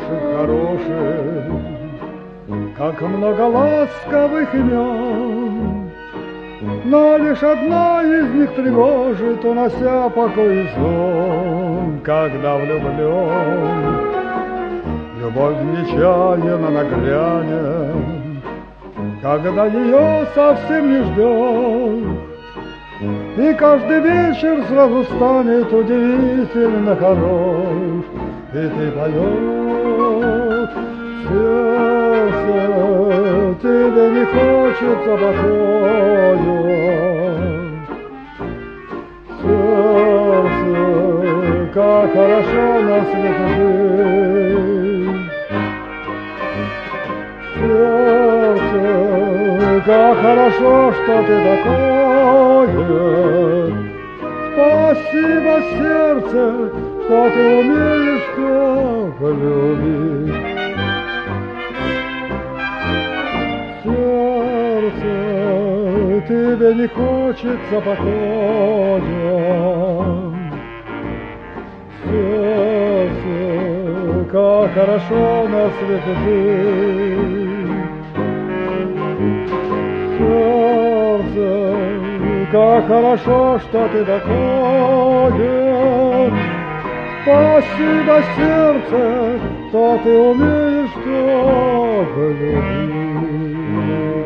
наших хороших, как много ласковых имен, но лишь одна из них тревожит, унося покой и сон, когда влюблен. Любовь нечаянно нагрянет, когда ее совсем не ждешь, и каждый вечер сразу станет удивительно хорош, и ты поешь, сердце, тебе не хочется покоя. Сердце, как хорошо на свете жить. Сердце, как хорошо, что ты такое. Спасибо, сердце, что ты умеешь так любить. Сердце, тебе не хочется покоя. Сердце, как хорошо на свете жить. Сердце, как хорошо, что ты такое. Спасибо, сердце, что ты умеешь так любить.